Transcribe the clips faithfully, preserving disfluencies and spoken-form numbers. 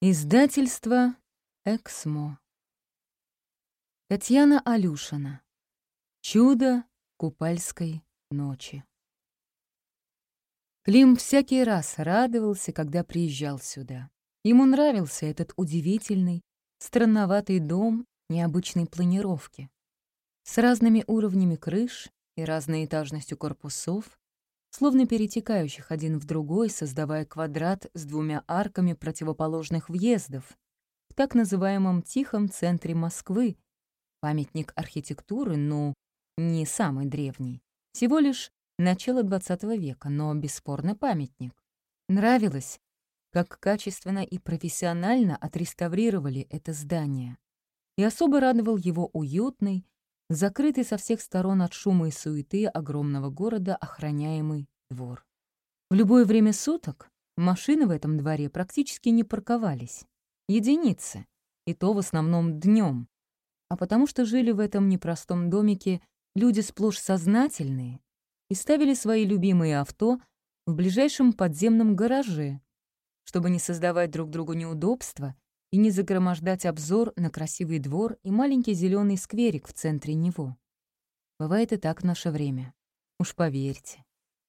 Издательство «Эксмо». Татьяна Алюшина. «Чудо купальской ночи». Клим всякий раз радовался, когда приезжал сюда. Ему нравился этот удивительный, странноватый дом необычной планировки с разными уровнями крыш и разной этажностью корпусов, словно перетекающих один в другой, создавая квадрат с двумя арками противоположных въездов в так называемом тихом центре Москвы, памятник архитектуры, ну, не самый древний, всего лишь начало двадцатого века, но бесспорно памятник. Нравилось, как качественно и профессионально отреставрировали это здание, и особо радовал его уютный, закрытый со всех сторон от шума и суеты огромного города охраняемый двор. В любое время суток машины в этом дворе практически не парковались. Единицы, и то в основном днем, а потому что жили в этом непростом домике люди сплошь сознательные и ставили свои любимые авто в ближайшем подземном гараже, чтобы не создавать друг другу неудобства и не загромождать обзор на красивый двор и маленький зеленый скверик в центре него. Бывает и так в наше время, уж поверьте.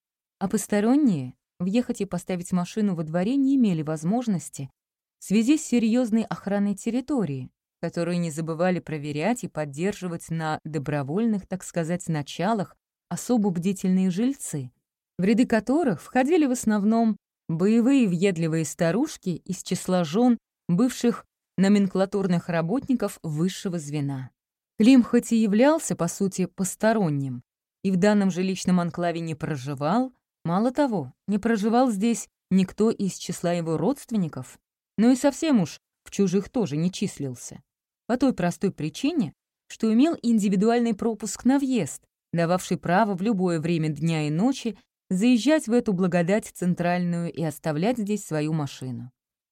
А посторонние въехать и поставить машину во дворе не имели возможности в связи с серьезной охраной территории, которую не забывали проверять и поддерживать на добровольных, так сказать, началах особо бдительные жильцы, в ряды которых входили в основном боевые въедливые старушки из числа жен бывших номенклатурных работников высшего звена. Клим хоть и являлся, по сути, посторонним, и в данном жилищном анклаве не проживал, мало того, не проживал здесь никто из числа его родственников, но и совсем уж в чужих тоже не числился. По той простой причине, что имел индивидуальный пропуск на въезд, дававший право в любое время дня и ночи заезжать в эту благодать центральную и оставлять здесь свою машину.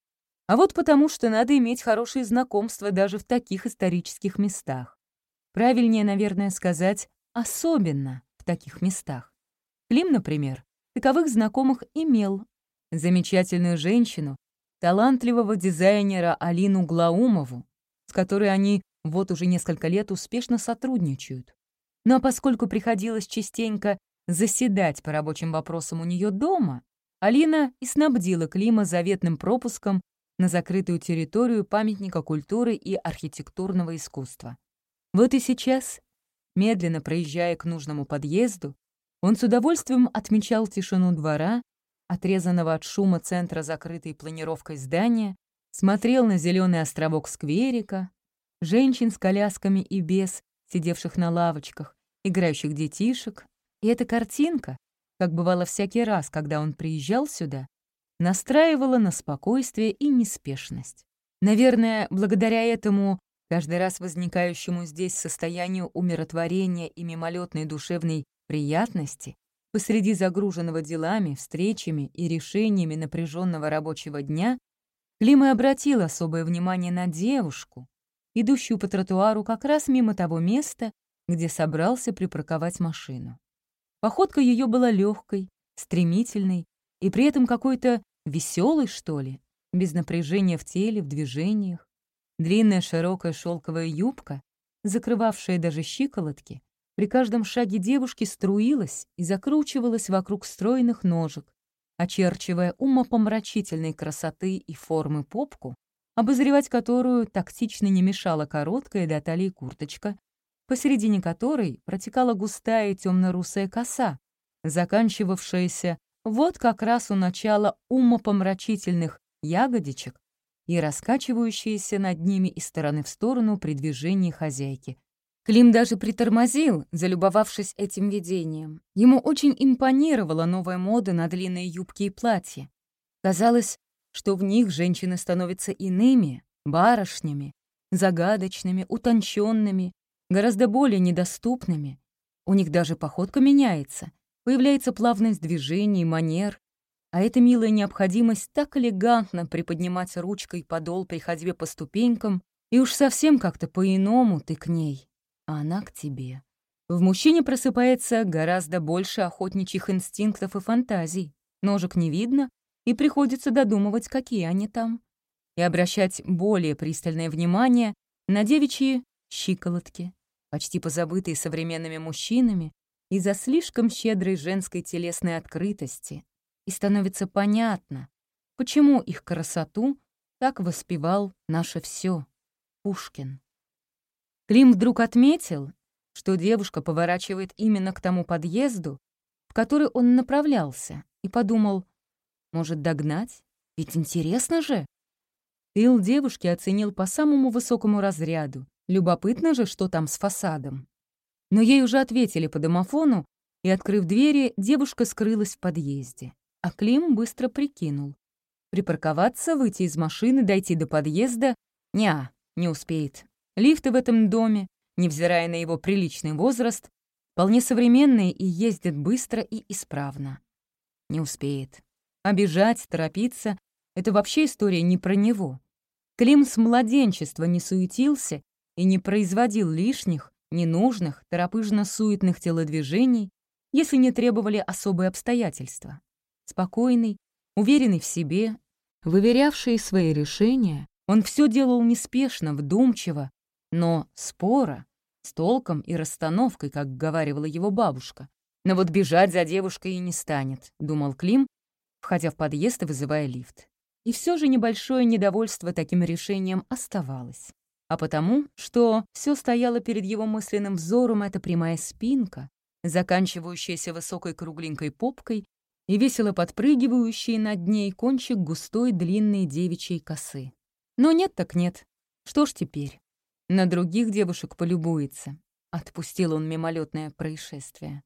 А вот потому, что надо иметь хорошие знакомства даже в таких исторических местах. Правильнее, наверное, сказать, особенно в таких местах. Клим, например, таковых знакомых имел. Замечательную женщину, талантливого дизайнера Алину Глаумову, с которой они вот уже несколько лет успешно сотрудничают. Ну а поскольку приходилось частенько заседать по рабочим вопросам у нее дома, Алина и снабдила Клима заветным пропуском на закрытую территорию памятника культуры и архитектурного искусства. Вот и сейчас, медленно проезжая к нужному подъезду, он с удовольствием отмечал тишину двора, отрезанного от шума центра закрытой планировкой здания, смотрел на зеленый островок скверика, женщин с колясками и без, сидевших на лавочках, играющих детишек, и эта картинка, как бывало всякий раз, когда он приезжал сюда, настраивала на спокойствие и неспешность. Наверное, благодаря этому каждый раз возникающему здесь состоянию умиротворения и мимолетной душевной приятности посреди загруженного делами, встречами и решениями напряженного рабочего дня Клим и обратил особое внимание на девушку, идущую по тротуару как раз мимо того места, где собрался припарковать машину. Походка ее была легкой, стремительной и при этом какой-то веселой, что ли, без напряжения в теле, в движениях. Длинная широкая шелковая юбка, закрывавшая даже щиколотки, при каждом шаге девушки струилась и закручивалась вокруг стройных ножек, очерчивая умопомрачительной красоты и формы попку, обозревать которую тактично не мешала короткая до талии курточка, посередине которой протекала густая темно-русая коса, заканчивавшаяся вот как раз у начала умопомрачительных ягодичек и раскачивающаяся над ними из стороны в сторону при движении хозяйки. Клим даже притормозил, залюбовавшись этим видением. Ему очень импонировала новая мода на длинные юбки и платья. Казалось, что в них женщины становятся иными, барышнями, загадочными, утонченными, гораздо более недоступными. У них даже походка меняется, появляется плавность движений, манер, а эта милая необходимость так элегантно приподнимать ручкой подол при ходьбе по ступенькам, и уж совсем как-то по-иному ты к ней, а она к тебе. В мужчине просыпается гораздо больше охотничьих инстинктов и фантазий. Ножек не видно, и приходится додумывать, какие они там. и обращать более пристальное внимание на девичьи щиколотки, почти позабытые современными мужчинами из-за слишком щедрой женской телесной открытости, и становится понятно, почему их красоту так воспевал наше все Пушкин. Клим вдруг отметил, что девушка поворачивает именно к тому подъезду, в который он направлялся, и подумал, может, догнать? Ведь интересно же. Тыл девушки оценил по самому высокому разряду. Любопытно же, что там с фасадом. Но ей уже ответили по домофону, и, открыв двери, девушка скрылась в подъезде. А Клим быстро прикинул. Припарковаться, выйти из машины, дойти до подъезда — неа, не успеет. Лифты в этом доме, невзирая на его приличный возраст, вполне современные и ездят быстро и исправно. Не успеет. А бежать, торопиться — это вообще история не про него. Клим с младенчества не суетился и не производил лишних, ненужных, торопыжно-суетных телодвижений, если не требовали особые обстоятельства. Спокойный, уверенный в себе, выверявший свои решения, он все делал неспешно, вдумчиво, но споро, с толком и расстановкой, как говаривала его бабушка. Но вот бежать за девушкой и не станет, думал Клим, входя в подъезд и вызывая лифт. И все же небольшое недовольство таким решением оставалось. А потому, что все стояло перед его мысленным взором, эта прямая спинка, заканчивающаяся высокой кругленькой попкой и весело подпрыгивающий над ней кончик густой длинной девичьей косы. Но нет так нет. Что ж теперь? На других девушек полюбуется. Отпустил он мимолетное происшествие.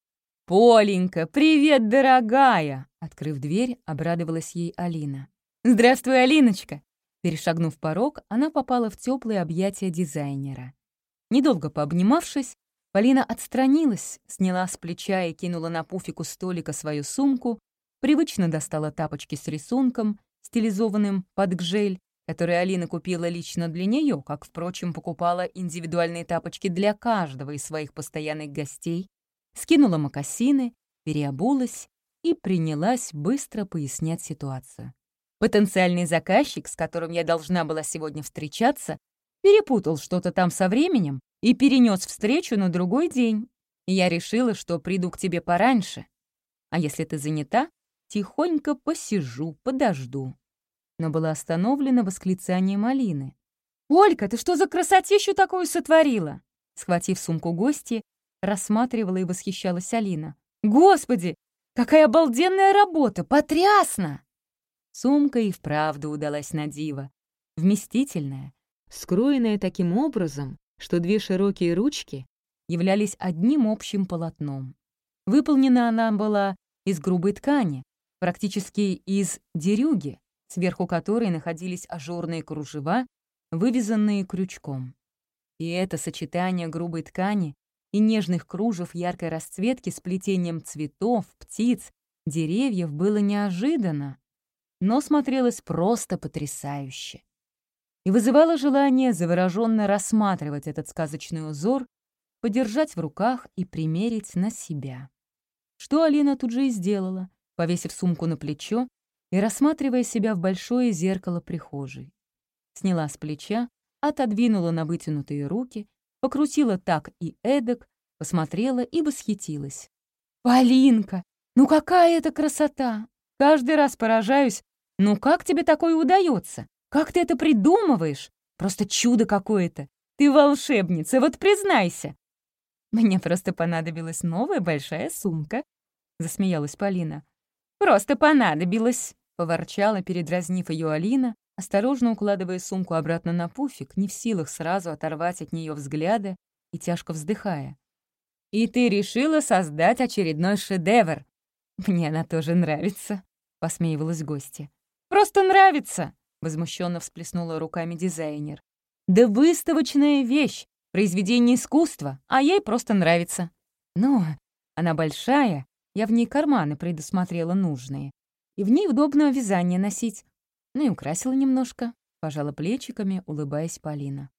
«Поленька, привет, дорогая!» Открыв дверь, обрадовалась ей Алина. «Здравствуй, Алиночка!» Перешагнув порог, она попала в теплые объятия дизайнера. Недолго пообнимавшись, Полина отстранилась, сняла с плеча и кинула на пуфик у столика свою сумку, привычно достала тапочки с рисунком, стилизованным под гжель, которые Алина купила лично для нее, как, впрочем, покупала индивидуальные тапочки для каждого из своих постоянных гостей, скинула мокасины, переобулась и принялась быстро пояснять ситуацию. Потенциальный заказчик, с которым я должна была сегодня встречаться, перепутал что-то там со временем и перенес встречу на другой день. И я решила, что приду к тебе пораньше. А если ты занята, тихонько посижу, подожду. Но была остановлена восклицанием Алины. «Олька, ты что за красотищу такую сотворила?» Схватив сумку гости, рассматривала и восхищалась Алина. «Господи, какая обалденная работа! Потрясно!» Сумка и вправду удалась на диво. Вместительная, скроенная таким образом, что две широкие ручки являлись одним общим полотном. Выполнена она была из грубой ткани, практически из дерюги, сверху которой находились ажурные кружева, вывязанные крючком. И это сочетание грубой ткани и нежных кружев яркой расцветки с плетением цветов, птиц, деревьев было неожиданно, но смотрелось просто потрясающе. И вызывало желание завороженно рассматривать этот сказочный узор, подержать в руках и примерить на себя. Что Алина тут же и сделала, повесив сумку на плечо и рассматривая себя в большое зеркало прихожей. Сняла с плеча, отодвинула на вытянутые руки, покрутила так и эдак, посмотрела и восхитилась. «Полинка, ну какая это красота! Каждый раз поражаюсь, ну как тебе такое удается? Как ты это придумываешь? Просто чудо какое-то! Ты волшебница, вот признайся!» «Мне просто понадобилась новая большая сумка», — засмеялась Полина. «Просто понадобилось», — поворчала, передразнив ее Алина, осторожно укладывая сумку обратно на пуфик, не в силах сразу оторвать от нее взгляда и тяжко вздыхая. «И ты решила создать очередной шедевр!» «Мне она тоже нравится», — посмеивалась гостья. «Просто нравится!» — возмущенно всплеснула руками дизайнер. «Да выставочная вещь, произведение искусства, а ей просто нравится». «Ну, она большая, я в ней карманы предусмотрела нужные, и в ней удобно вязание носить. Ну и украсила немножко», — пожала плечиками, улыбаясь Полина.